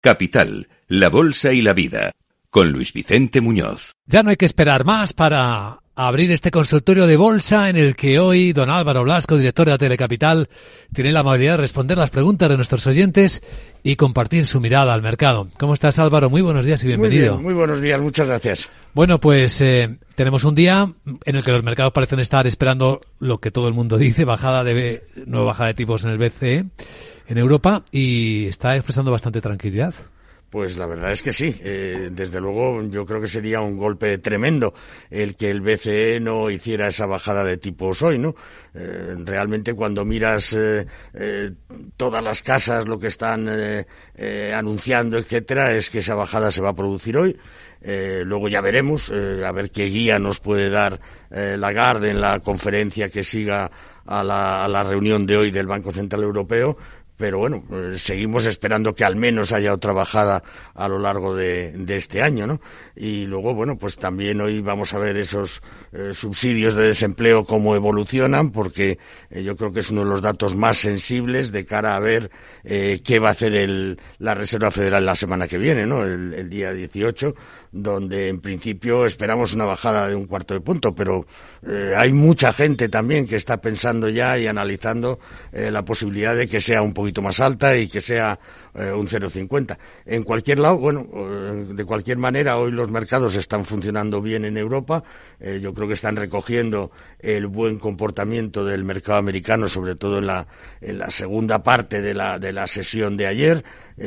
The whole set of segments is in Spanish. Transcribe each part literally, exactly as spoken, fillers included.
Capital, la bolsa y la vida, con Luis Vicente Muñoz. Ya no hay que esperar más para abrir este consultorio de bolsa en el que hoy don Álvaro Blasco, director de Telecapital, tiene la amabilidad de responder las preguntas de nuestros oyentes y compartir su mirada al mercado. ¿Cómo estás, Álvaro? Muy buenos días y bienvenido. Muy bien, muy buenos días, muchas gracias. Bueno, pues eh, tenemos un día en el que los mercados parecen estar esperando lo que todo el mundo dice, bajada de nueva bajada de tipos en el B C E en Europa, y está expresando bastante tranquilidad. Pues la verdad es que sí. Eh, desde luego yo creo que sería un golpe tremendo el que el B C E no hiciera esa bajada de tipos hoy, ¿no? Eh, realmente cuando miras eh, eh, todas las casas, lo que están eh, eh, anunciando, etcétera, es que esa bajada se va a producir hoy. Eh, luego ya veremos, eh, a ver qué guía nos puede dar eh, Lagarde en la conferencia que siga a la, a la reunión de hoy del Banco Central Europeo. Pero bueno, eh, seguimos esperando que al menos haya otra bajada a lo largo de, de este año, ¿no? Y luego, bueno, pues también hoy vamos a ver esos eh, subsidios de desempleo cómo evolucionan, porque eh, yo creo que es uno de los datos más sensibles de cara a ver eh, qué va a hacer el, la Reserva Federal la semana que viene, ¿no? El, el día dieciocho, donde en principio esperamos una bajada de un cuarto de punto, pero eh, hay mucha gente también que está pensando ya y analizando eh, la posibilidad de que sea un poquito más alta y que sea eh, un cero coma cincuenta. En cualquier lado, bueno, eh, de cualquier manera, hoy los mercados están funcionando bien en Europa. Eh, yo creo que están recogiendo el buen comportamiento del mercado americano, sobre todo en la, en la segunda parte de la, de la sesión de ayer.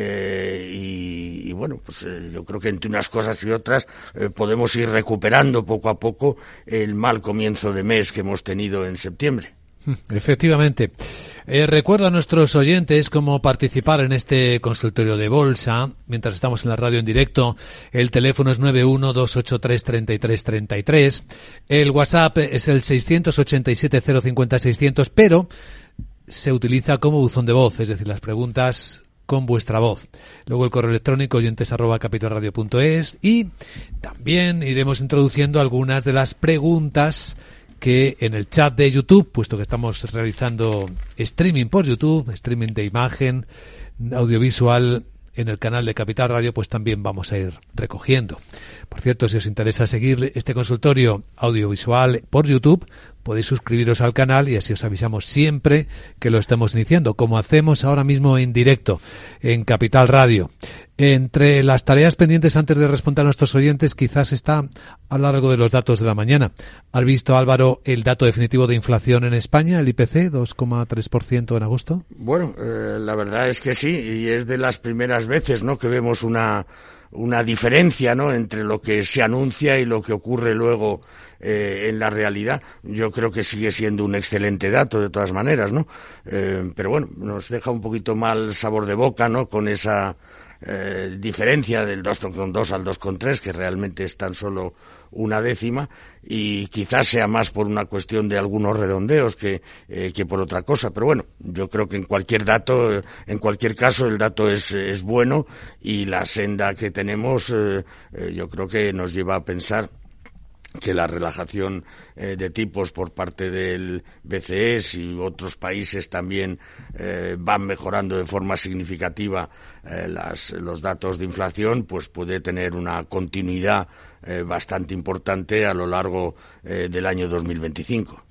Eh, y, y bueno, pues eh, yo creo que entre unas cosas y otras eh, podemos ir recuperando poco a poco el mal comienzo de mes que hemos tenido en septiembre. Efectivamente. Eh, recuerdo a nuestros oyentes cómo participar en este consultorio de bolsa mientras estamos en la radio en directo. El teléfono es nueve uno dos ocho tres tres tres tres tres. El WhatsApp es el seis ocho siete cero cinco cero seiscientos, pero se utiliza como buzón de voz, es decir, las preguntas con vuestra voz. Luego el correo electrónico oyentes arroba capitalradio punto es, y también iremos introduciendo algunas de las preguntas que en el chat de YouTube, puesto que estamos realizando streaming por YouTube, streaming de imagen, audiovisual en el canal de Capital Radio, pues también vamos a ir recogiendo. Por cierto, si os interesa seguir este consultorio audiovisual por YouTube, podéis suscribiros al canal y así os avisamos siempre que lo estemos iniciando, como hacemos ahora mismo en directo en Capital Radio. Entre las tareas pendientes antes de responder a nuestros oyentes, quizás está a lo largo de los datos de la mañana. ¿Has visto, Álvaro, el dato definitivo de inflación en España, el I P C, dos coma tres por ciento en agosto? Bueno, eh, la verdad es que sí, y es de las primeras veces, ¿no?, que vemos una una diferencia, ¿no?, entre lo que se anuncia y lo que ocurre luego eh, en la realidad. Yo creo que sigue siendo un excelente dato de todas maneras, ¿no? Eh, pero bueno, nos deja un poquito mal sabor de boca, ¿no?, con esa eh, diferencia del dos coma dos al dos coma tres, que realmente es tan solo una décima, y quizás sea más por una cuestión de algunos redondeos que, eh, que por otra cosa. Pero bueno, yo creo que en cualquier dato, en cualquier caso, el dato es, es bueno, y la senda que tenemos, eh, eh, yo creo que nos lleva a pensar que la relajación eh, de tipos por parte del B C E y otros países también eh, van mejorando de forma significativa eh, las, los datos de inflación, pues puede tener una continuidad eh, bastante importante a lo largo eh, del año dos mil veinticinco.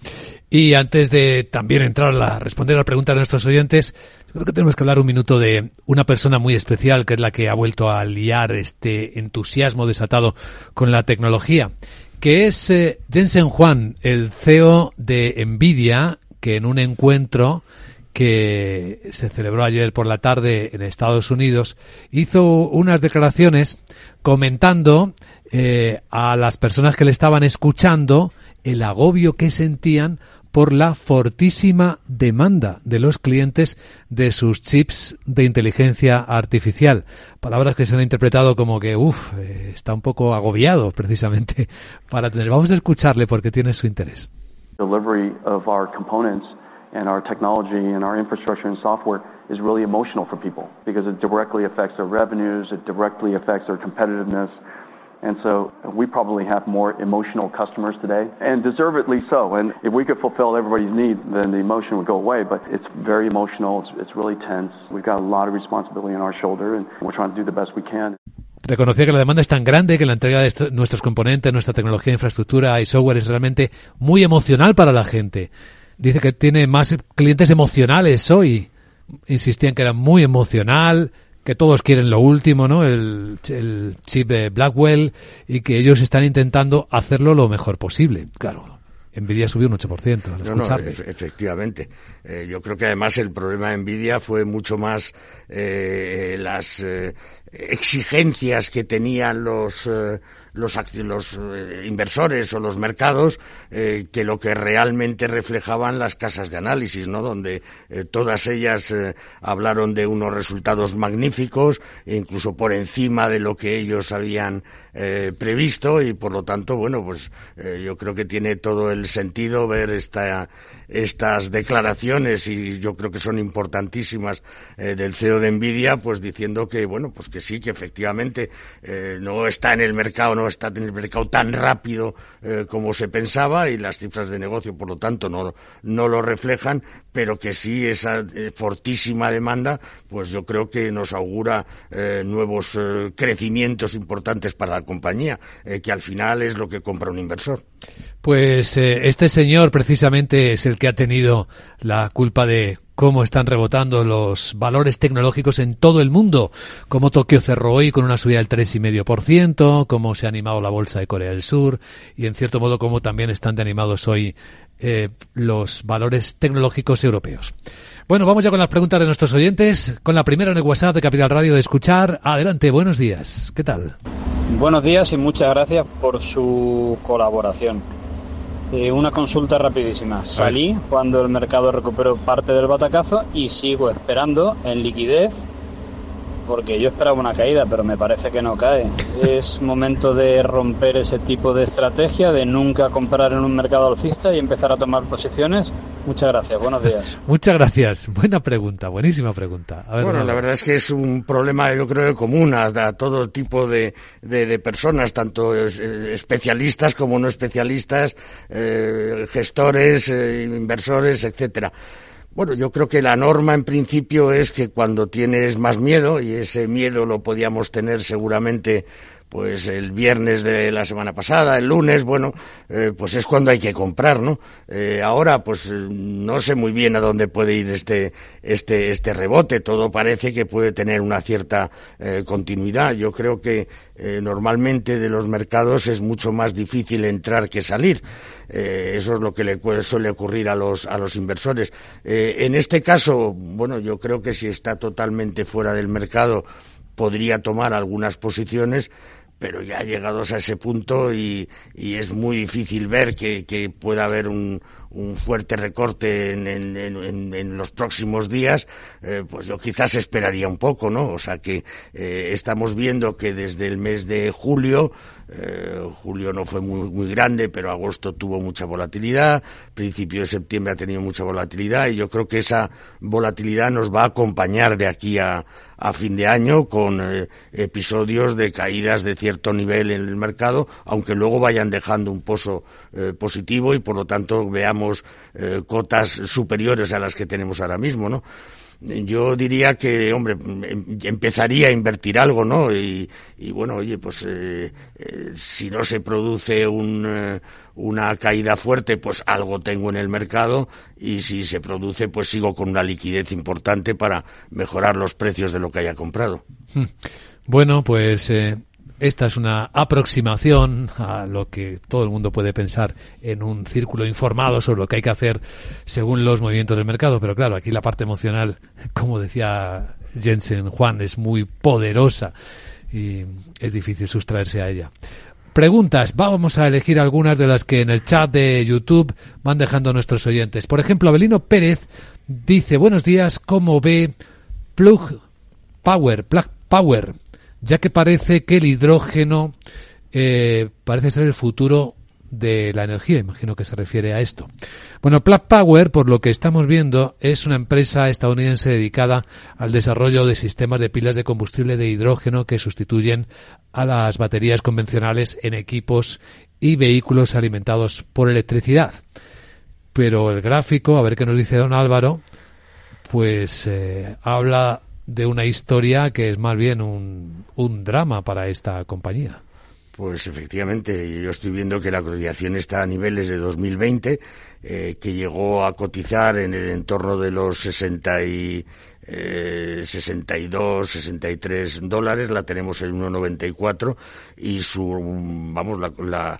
Y antes de también entrar a la, responder a la pregunta de nuestros oyentes, creo que tenemos que hablar un minuto de una persona muy especial, que es la que ha vuelto a liar este entusiasmo desatado con la tecnología, que es eh, Jensen Huang, el C E O de Nvidia, que en un encuentro que se celebró ayer por la tarde en Estados Unidos, hizo unas declaraciones comentando eh, a las personas que le estaban escuchando el agobio que sentían por la fortísima demanda de los clientes de sus chips de inteligencia artificial. Palabras que se han interpretado como que, uff, eh, está un poco agobiado precisamente para tener. Vamos a escucharle porque tiene su interés. Delivery of our components and our technology and our infrastructure and software is really emotional for people because it directly affects their revenues, it directly affects their competitiveness, And so we probably have more emotional customers today, and deservedly so. And if we could fulfill everybody's need, then the emotion would go away. But it's very emotional. It's, it's really tense. We've got a lot of responsibility on our shoulder, and we're trying to do the best we can. Reconocía que la demanda es tan grande que la entrega de esto, nuestros componentes, nuestra tecnología, infraestructura y software es realmente muy emocional para la gente. Dice que tiene más clientes emocionales hoy. Insistían que era muy emocional, que todos quieren lo último, ¿no? El, el chip de Blackwell, y que ellos están intentando hacerlo lo mejor posible. Claro, Nvidia subió un ocho por ciento al escucharle. No, no, efectivamente. Eh, yo creo que además el problema de Nvidia fue mucho más eh, las eh, exigencias que tenían los eh, los, los eh, inversores o los mercados eh, que lo que realmente reflejaban las casas de análisis, ¿no? Donde eh, todas ellas eh, hablaron de unos resultados magníficos, incluso por encima de lo que ellos habían eh, previsto, y por lo tanto, bueno, pues eh, yo creo que tiene todo el sentido ver esta estas declaraciones, y yo creo que son importantísimas, eh, del C E O de Nvidia, pues diciendo que, bueno, pues que sí, que efectivamente eh, no está en el mercado, no está en el mercado tan rápido eh, como se pensaba, y las cifras de negocio, por lo tanto, no, no lo reflejan, pero que sí esa eh, fortísima demanda, pues yo creo que nos augura eh, nuevos eh, crecimientos importantes para la compañía, eh, que al final es lo que compra un inversor. Pues eh, este señor precisamente es el que ha tenido la culpa de cómo están rebotando los valores tecnológicos en todo el mundo, cómo Tokio cerró hoy con una subida del tres coma cinco por ciento, cómo se ha animado la bolsa de Corea del Sur, y en cierto modo cómo también están de animados hoy eh, los valores tecnológicos europeos. Bueno, vamos ya con las preguntas de nuestros oyentes, con la primera en el WhatsApp de Capital Radio de Escuchar. Adelante, buenos días. ¿Qué tal? Buenos días y muchas gracias por su colaboración. Eh, una consulta rapidísima. Salí cuando el mercado recuperó parte del batacazo y sigo esperando en liquidez, porque yo esperaba una caída, pero me parece que no cae. Es momento de romper ese tipo de estrategia, de nunca comprar en un mercado alcista y empezar a tomar posiciones. Muchas gracias, buenos días. Muchas gracias, buena pregunta, buenísima pregunta. A ver, bueno, Ronaldo. La verdad es que es un problema, yo creo, común a, a todo tipo de, de, de personas, tanto eh, especialistas como no especialistas, eh, gestores, eh, inversores, etcétera. Bueno, yo creo que la norma en principio es que cuando tienes más miedo, y ese miedo lo podíamos tener seguramente pues el viernes de la semana pasada, el lunes, bueno, eh, pues es cuando hay que comprar, ¿no? Eh, ahora, pues no sé muy bien a dónde puede ir este este este rebote. Todo parece que puede tener una cierta eh, continuidad. Yo creo que eh, normalmente de los mercados es mucho más difícil entrar que salir. Eh, eso es lo que le suele ocurrir a los a los inversores. Eh, en este caso, bueno, yo creo que si está totalmente fuera del mercado podría tomar algunas posiciones, pero ya llegados a ese punto y, y es muy difícil ver que, que pueda haber un, un fuerte recorte en, en, en, en los próximos días, eh, pues yo quizás esperaría un poco, ¿no? O sea que eh, estamos viendo que desde el mes de julio, eh, julio no fue muy, muy grande, pero agosto tuvo mucha volatilidad, principio de septiembre ha tenido mucha volatilidad, y yo creo que esa volatilidad nos va a acompañar de aquí a, a fin de año con eh, episodios de caídas de cierto nivel en el mercado, aunque luego vayan dejando un pozo eh, positivo y por lo tanto veamos eh, cotas superiores a las que tenemos ahora mismo, ¿no? Yo diría que, hombre, empezaría a invertir algo, ¿no? Y, y bueno, oye, pues eh, eh, si no se produce un, eh, una caída fuerte, pues algo tengo en el mercado, y si se produce, pues sigo con una liquidez importante para mejorar los precios de lo que haya comprado. Bueno, pues eh, esta es una aproximación a lo que todo el mundo puede pensar en un círculo informado sobre lo que hay que hacer según los movimientos del mercado, pero claro, aquí la parte emocional, como decía Jensen Juan, es muy poderosa y es difícil sustraerse a ella. Preguntas, vamos a elegir algunas de las que en el chat de YouTube van dejando nuestros oyentes. Por ejemplo, Abelino Pérez dice: buenos días, ¿cómo ve Plug Power, Plug Power? Ya que parece que el hidrógeno eh, parece ser el futuro de la energía, imagino que se refiere a esto. Bueno, Plug Power, por lo que estamos viendo, es una empresa estadounidense dedicada al desarrollo de sistemas de pilas de combustible de hidrógeno que sustituyen a las baterías convencionales en equipos y vehículos alimentados por electricidad. Pero el gráfico, a ver qué nos dice don Álvaro, pues eh, habla de una historia que es más bien un, un drama para esta compañía. Pues efectivamente, yo estoy viendo que la cotización está a niveles de dos mil veinte, eh, que llegó a cotizar en el entorno de los sesenta y, eh, sesenta y dos, sesenta y tres dólares, la tenemos en uno noventa y cuatro y su, vamos, la, la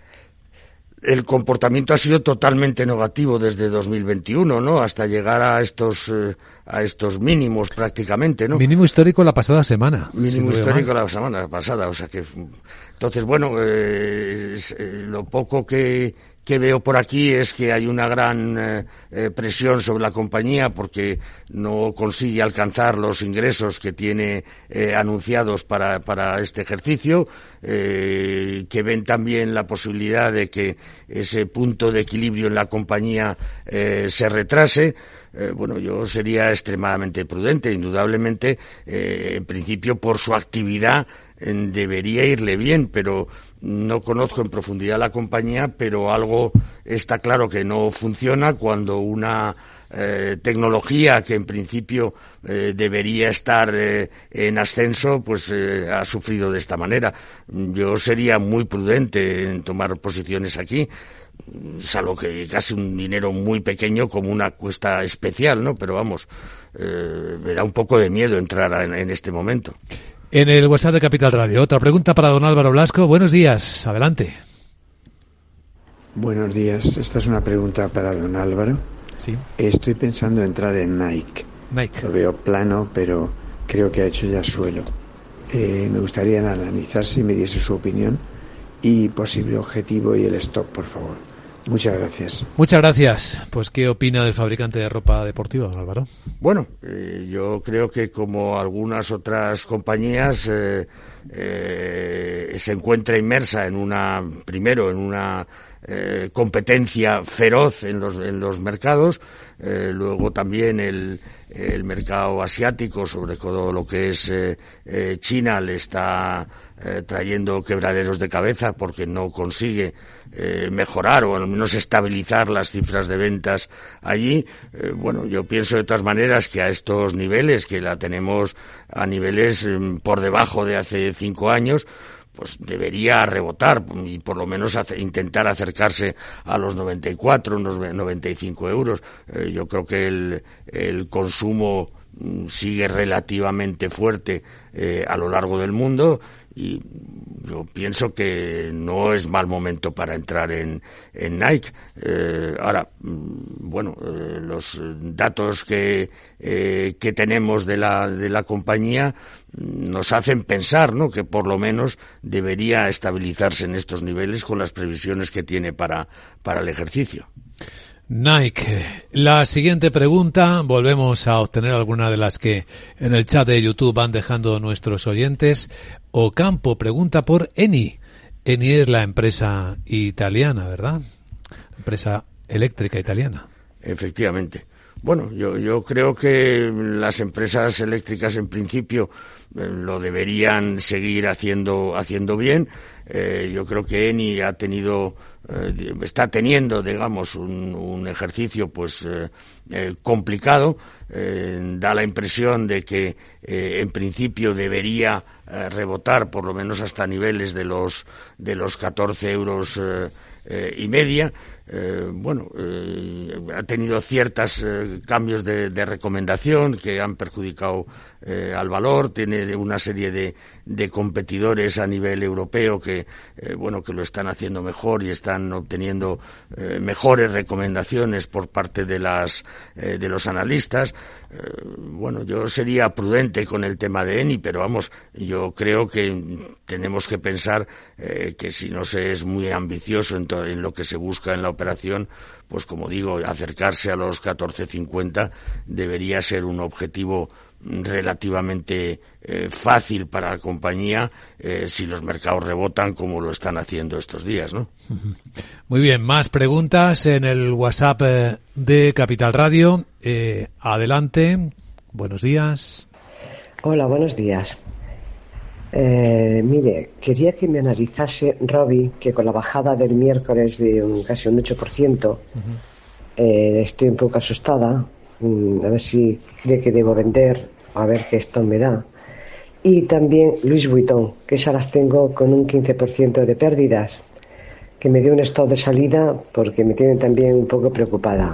el comportamiento ha sido totalmente negativo desde dos mil veintiuno, ¿no? Hasta llegar a estos eh, a estos mínimos prácticamente, ¿no? Mínimo histórico la pasada semana. Mínimo histórico la semana pasada, o sea que entonces bueno, eh, eh, lo poco que que veo por aquí es que hay una gran eh, eh, presión sobre la compañía porque no consigue alcanzar los ingresos que tiene eh, anunciados para, para este ejercicio, eh, que ven también la posibilidad de que ese punto de equilibrio en la compañía eh, se retrase. Eh, bueno, yo sería extremadamente prudente, indudablemente, eh, en principio por su actividad eh, debería irle bien, pero no conozco en profundidad la compañía, pero algo está claro que no funciona cuando una eh, tecnología que en principio eh, debería estar eh, en ascenso, pues eh, ha sufrido de esta manera. Yo sería muy prudente en tomar posiciones aquí, salvo que casi un dinero muy pequeño como una cuesta especial, ¿no? Pero vamos, eh, me da un poco de miedo entrar en, en este momento. En el WhatsApp de Capital Radio, otra pregunta para don Álvaro Blasco. Buenos días, adelante. Buenos días, esta es una pregunta para don Álvaro. Sí. Estoy pensando entrar en Nike. Nike. Lo veo plano, pero creo que ha hecho ya suelo. Eh, me gustaría analizar si me diese su opinión y posible objetivo y el stop, por favor. Muchas gracias. Muchas gracias. Pues, ¿qué opina del fabricante de ropa deportiva, don Álvaro? Bueno, eh, yo creo que como algunas otras compañías eh, eh, se encuentra inmersa en una, primero, en una eh, competencia feroz en los, en los mercados, eh, luego también el, el mercado asiático, sobre todo lo que es eh, eh, China, le está eh, trayendo quebraderos de cabeza porque no consigue eh, mejorar o al menos estabilizar las cifras de ventas allí. Eh, bueno, yo pienso de todas maneras que a estos niveles, que la tenemos a niveles eh, por debajo de hace cinco años, pues debería rebotar y por lo menos hace, intentar acercarse a los noventa y cuatro, unos noventa y cinco euros. Eh, yo creo que el, el consumo mm, sigue relativamente fuerte eh, a lo largo del mundo y yo pienso que no es mal momento para entrar en, en Nike. Eh, ahora, bueno, eh, los datos que, eh, que tenemos de la, de la compañía nos hacen pensar, ¿no?, que por lo menos debería estabilizarse en estos niveles con las previsiones que tiene para, para el ejercicio. Nike. La siguiente pregunta, volvemos a obtener alguna de las que en el chat de YouTube van dejando nuestros oyentes. Ocampo pregunta por Eni. Eni es la empresa italiana, ¿verdad? Empresa eléctrica italiana. Efectivamente. Bueno, yo, yo creo que las empresas eléctricas en principio eh, lo deberían seguir haciendo, haciendo bien. Eh, yo creo que Eni ha tenido, eh, está teniendo, digamos, un, un ejercicio pues eh, eh, complicado. Eh, da la impresión de que eh, en principio debería eh, rebotar por lo menos hasta niveles de los de los catorce euros eh, eh, y media. Eh, bueno, eh, ha tenido ciertos eh, cambios de, de recomendación que han perjudicado eh, al valor. Tiene una serie de, de competidores a nivel europeo que, eh, bueno, que lo están haciendo mejor y están obteniendo eh, mejores recomendaciones por parte de las eh, de los analistas. Eh, bueno, yo sería prudente con el tema de Eni, pero vamos, yo creo que tenemos que pensar eh, que si no se es muy ambicioso en, to- en lo que se busca en la operación, pues como digo, acercarse a los catorce cincuenta debería ser un objetivo relativamente eh, fácil para la compañía eh, si los mercados rebotan como lo están haciendo estos días, ¿no? Muy bien, más preguntas en el WhatsApp eh, de Capital Radio. Eh, adelante, buenos días. Hola, buenos días. Eh, mire, quería que me analizase, Robi, que con la bajada del miércoles de un, casi un ocho por ciento, uh-huh. eh, estoy un poco asustada. A ver si cree que debo vender, a ver qué esto me da. Y también Louis Vuitton, que esas las tengo con un quince por ciento de pérdidas, que me dio un stop de salida porque me tiene también un poco preocupada.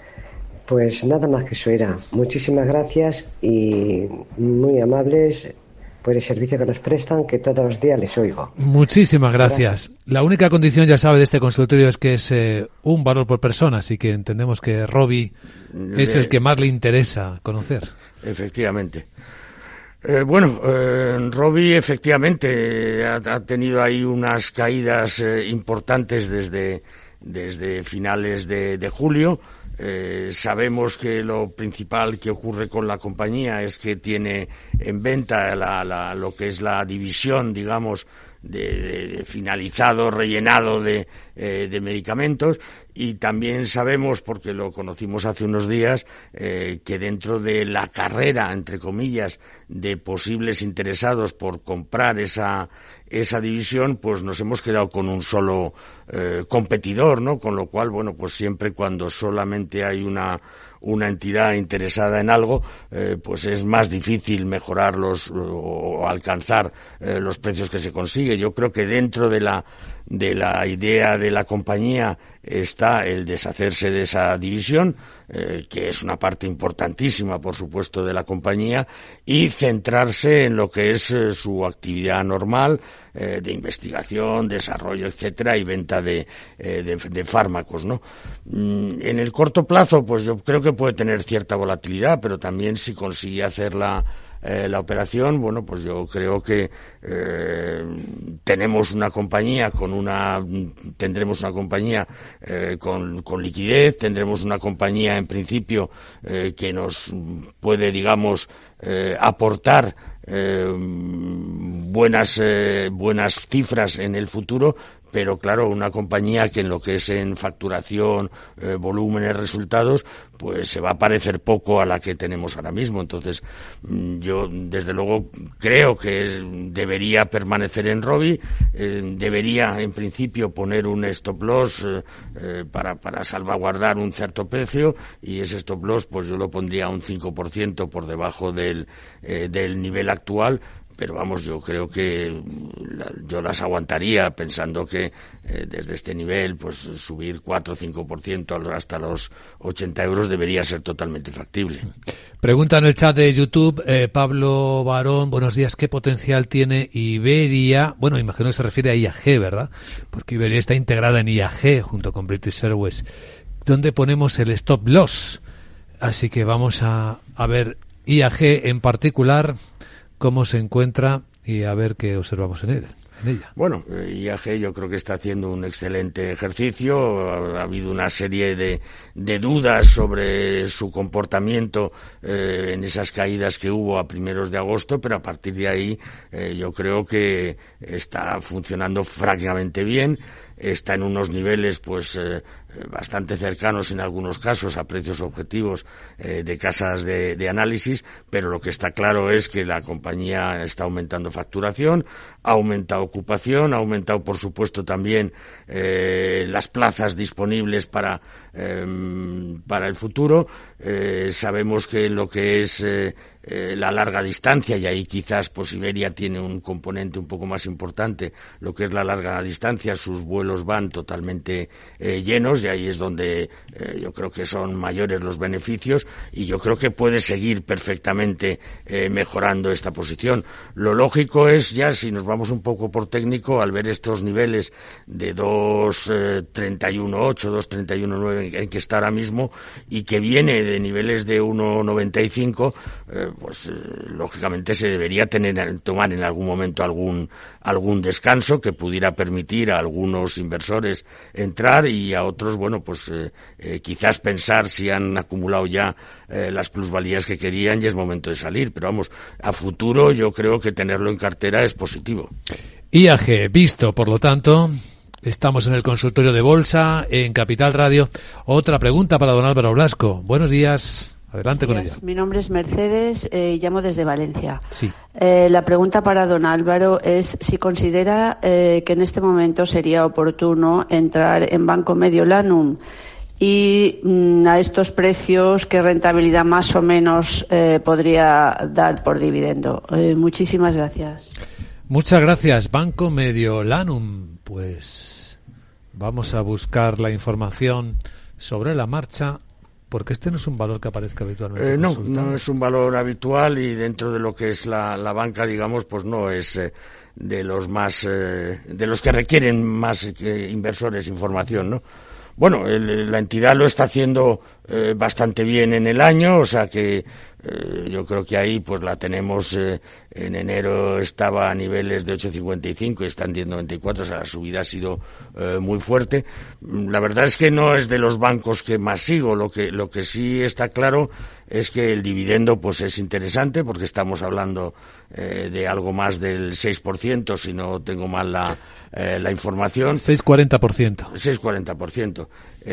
Pues nada más que eso era. Muchísimas gracias y muy amables por el servicio que nos prestan, que todos los días les oigo. Muchísimas gracias. gracias. La única condición, ya sabe, de este consultorio es que es eh, un valor por persona, así que entendemos que Robi es el que más le interesa conocer. Efectivamente. Eh, bueno, eh, Robi efectivamente ha, ha tenido ahí unas caídas eh, importantes desde, desde finales de, de julio. Eh, sabemos que lo principal que ocurre con la compañía es que tiene en venta la, la, lo que es la división, digamos, de, de, de finalizado, rellenado de, eh, de medicamentos, y también sabemos, porque lo conocimos hace unos días, eh, que dentro de la carrera, entre comillas, de posibles interesados por comprar esa esa división, pues nos hemos quedado con un solo eh, competidor, ¿no? Con lo cual, bueno, pues siempre cuando solamente hay una una entidad interesada en algo, eh, pues es más difícil mejorar los o alcanzar eh, los precios que se consigue. Yo creo que dentro de la de la idea de la compañía está el deshacerse de esa división, eh, que es una parte importantísima, por supuesto, de la compañía, y centrarse en lo que es eh, su actividad normal, eh, de investigación, desarrollo, etcétera, y venta de, eh, de, de fármacos, ¿no? Mm, en el corto plazo, pues yo creo que puede tener cierta volatilidad, pero también si consigue hacerla Eh, la operación, bueno, pues yo creo que eh, tenemos una compañía con una, tendremos una compañía eh, con, con liquidez, tendremos una compañía en principio eh, que nos puede, digamos, eh, aportar eh, buenas eh, buenas cifras en el futuro. Pero claro, una compañía que en lo que es en facturación, eh, volúmenes, resultados, pues se va a parecer poco a la que tenemos ahora mismo. Entonces, yo desde luego creo que debería permanecer en Robi, eh, debería en principio poner un stop loss eh, eh, para, para salvaguardar un cierto precio, y ese stop loss pues yo lo pondría a un cinco por ciento por debajo del, eh, del nivel actual. Pero vamos, yo creo que la, yo las aguantaría pensando que eh, desde este nivel, pues subir cuatro o cinco por ciento hasta los ochenta euros debería ser totalmente factible. Pregunta en el chat de YouTube, eh, Pablo Barón, buenos días, ¿qué potencial tiene Iberia? Bueno, imagino que se refiere a I A G, ¿verdad? Porque Iberia está integrada en I A G junto con British Airways. ¿Dónde ponemos el stop loss? Así que vamos a, a ver I A G en particular, cómo se encuentra y a ver qué observamos en, él, en ella. Bueno, I A G yo creo que está haciendo un excelente ejercicio. Ha, ha habido una serie de, de dudas sobre su comportamiento eh, en esas caídas que hubo a primeros de agosto, pero a partir de ahí eh, yo creo que está funcionando francamente bien. Está en unos niveles pues eh, bastante cercanos en algunos casos a precios objetivos eh, de casas de, de análisis, pero lo que está claro es que la compañía está aumentando facturación, ha aumentado ocupación, ha aumentado por supuesto también eh, las plazas disponibles para eh, para el futuro. Eh, sabemos que lo que es eh, eh, la larga distancia, y ahí quizás pues Iberia tiene un componente un poco más importante, lo que es la larga distancia, sus vuelos van totalmente eh, llenos, y ahí es donde eh, yo creo que son mayores los beneficios, y yo creo que puede seguir perfectamente eh, mejorando esta posición. Lo lógico es, ya si nos vamos un poco por técnico, al ver estos niveles de dos treinta y uno ocho, dos treinta y uno nueve en que está ahora mismo, y que viene de niveles de uno noventa y cinco, eh, pues eh, lógicamente se debería tener tomar en algún momento algún algún descanso que pudiera permitir a algunos inversores entrar y a otros, bueno, pues eh, eh, quizás pensar si han acumulado ya eh, las plusvalías que querían y es momento de salir. Pero vamos, a futuro yo creo que tenerlo en cartera es positivo. I A G, visto, por lo tanto. Estamos en el consultorio de bolsa, en Capital Radio. Otra pregunta para don Álvaro Blasco. Buenos días. Adelante con ella. Mi nombre es Mercedes y eh, llamo desde Valencia. Sí. Eh, la pregunta para don Álvaro es si considera eh, que en este momento sería oportuno entrar en Banco Mediolanum y mm, a estos precios, ¿qué rentabilidad más o menos eh, podría dar por dividendo? Eh, muchísimas gracias. Muchas gracias. Banco Mediolanum. Pues vamos a buscar la información sobre la marcha, porque este no es un valor que aparezca habitualmente. Eh, no, no es un valor habitual y dentro de lo que es la, la banca, digamos, pues no es eh, de los más, eh, de los que requieren más eh, inversores información, ¿no? Bueno, el, la entidad lo está haciendo eh, bastante bien en el año, o sea que eh, yo creo que ahí pues la tenemos, eh, en enero estaba a niveles de ocho cincuenta y cinco y está en diez noventa y cuatro, o sea la subida ha sido eh, muy fuerte. La verdad es que no es de los bancos que más sigo, lo que, lo que sí está claro es que el dividendo pues es interesante porque estamos hablando eh, de algo más del seis por ciento, si no tengo mal la Eh, la información. seis coma cuarenta por ciento. seis coma cuarenta por ciento.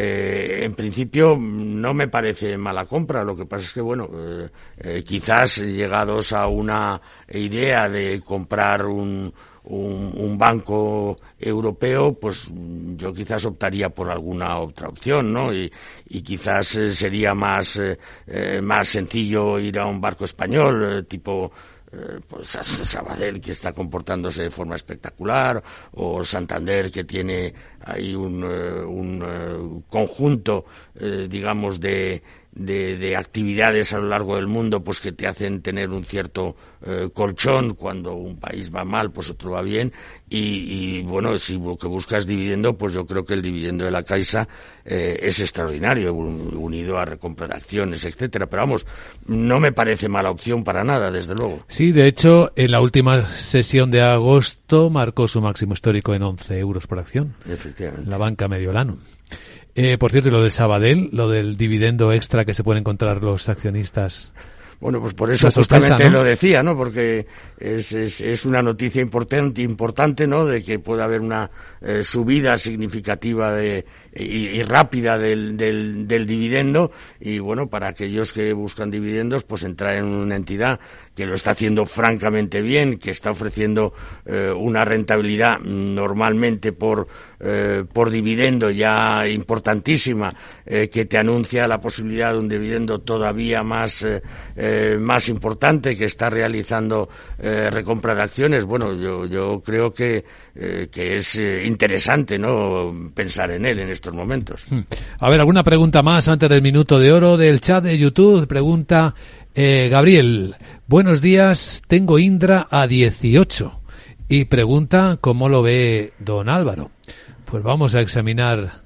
Eh, en principio no me parece mala compra, lo que pasa es que, bueno, eh, eh, quizás llegados a una idea de comprar un, un, un banco europeo, pues yo quizás optaría por alguna otra opción, ¿no? Y, y quizás eh, sería más, eh, eh, más sencillo ir a un barco español, eh, tipo Eh, pues Sabadell, que está comportándose de forma espectacular, o Santander, que tiene ahí un, uh, un uh, conjunto, eh, digamos, de, de, de actividades a lo largo del mundo, pues que te hacen tener un cierto eh, colchón. Cuando un país va mal, pues otro va bien. Y, y bueno, si lo que buscas dividendo, pues yo creo que el dividendo de la Caixa eh, es extraordinario, unido a recompra de acciones, etcétera. Pero vamos, no me parece mala opción para nada, desde luego. Sí, de hecho, en la última sesión de agosto marcó su máximo histórico en once euros por acción. Efectivamente. La banca Mediolanum. Eh, por cierto, y lo del Sabadell, lo del dividendo extra que se pueden encontrar los accionistas. Bueno, pues por eso sorpresa, justamente ¿no? Lo decía, ¿no? Porque es, es, es una noticia importante, importante, ¿no? De que pueda haber una eh, subida significativa de, y, y rápida del, del, del dividendo. Y bueno, para aquellos que buscan dividendos, pues entrar en una entidad que lo está haciendo francamente bien, que está ofreciendo eh, una rentabilidad normalmente por eh, por dividendo ya importantísima, eh, que te anuncia la posibilidad de un dividendo todavía más eh, eh, más importante, que está realizando eh, recompra de acciones. Bueno, yo yo creo que eh, que es eh, interesante, ¿no?, pensar en él en estos momentos. A ver, alguna pregunta más antes del minuto de oro del chat de YouTube. Pregunta Eh, Gabriel, buenos días, tengo Indra a dieciocho y pregunta cómo lo ve don Álvaro. Pues vamos a examinar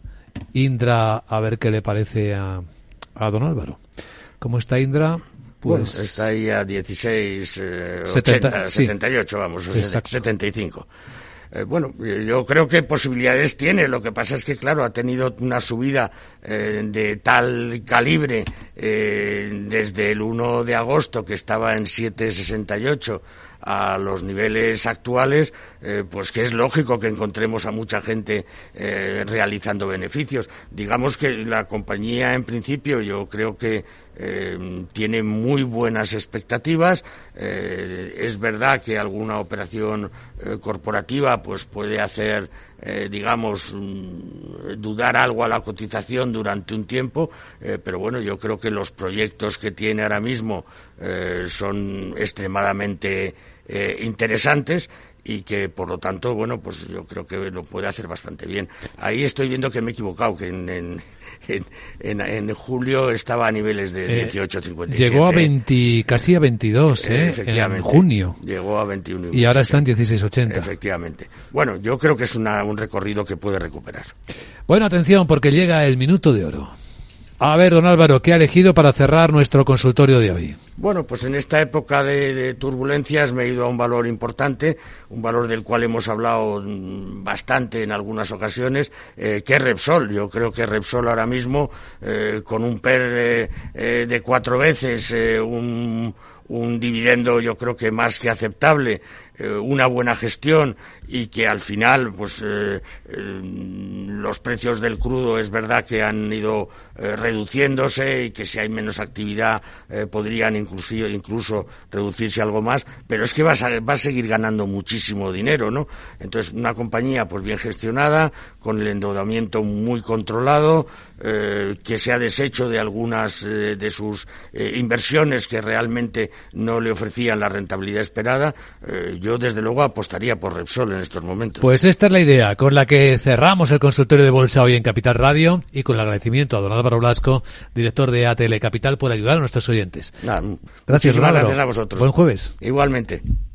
Indra a ver qué le parece a, a don Álvaro. ¿Cómo está Indra? Pues bueno, está ahí a dieciséis, eh, setenta, ochenta, sí. setenta y ocho, vamos, Exacto. setenta y cinco. Eh, bueno, yo creo que posibilidades tiene. Lo que pasa es que, claro, ha tenido una subida eh, de tal calibre eh, desde el uno de agosto, que estaba en siete sesenta y ocho, a los niveles actuales, eh, pues que es lógico que encontremos a mucha gente eh, realizando beneficios. Digamos que la compañía, en principio, yo creo que eh, tiene muy buenas expectativas. Eh, es verdad que alguna operación eh, corporativa pues puede hacer, eh, digamos, mm, dudar algo a la cotización durante un tiempo, eh, pero bueno, yo creo que los proyectos que tiene ahora mismo eh, son extremadamente eh, interesantes y que, por lo tanto, bueno, pues yo creo que lo puede hacer bastante bien. Ahí estoy viendo que me he equivocado, que en, en, en, en julio estaba a niveles de dieciocho cincuenta y siete. Llegó a veinte, casi a veintidós, ¿eh? En junio. Llegó a veintiuno. Y ahora está en dieciséis ochenta. Efectivamente. Bueno, yo creo que es una, un recorrido que puede recuperar. Bueno, atención, porque llega el minuto de oro. A ver, don Álvaro, ¿qué ha elegido para cerrar nuestro consultorio de hoy? Bueno, pues en esta época de, de turbulencias me he ido a un valor importante, un valor del cual hemos hablado bastante en algunas ocasiones, eh, que es Repsol. Yo creo que Repsol ahora mismo, eh, con un P E R eh, eh, de cuatro veces, eh, un, un dividendo yo creo que más que aceptable, eh, una buena gestión y que al final pues eh, eh, los precios del crudo es verdad que han ido eh, reduciéndose y que si hay menos actividad eh, podrían incluso, incluso reducirse algo más, pero es que va a, va a seguir ganando muchísimo dinero, ¿no? Entonces una compañía pues bien gestionada, con el endeudamiento muy controlado, eh, que se ha deshecho de algunas eh, de sus eh, inversiones que realmente no le ofrecían la rentabilidad esperada. eh, yo desde luego apostaría por Repsol en estos momentos. Pues esta es la idea con la que cerramos el consultorio de bolsa hoy en Capital Radio, y con el agradecimiento a don Álvaro Blasco, director de A T L Capital, por ayudar a nuestros oyentes. Nah, gracias, don Álvaro. Gracias a vosotros. Buen jueves. Igualmente.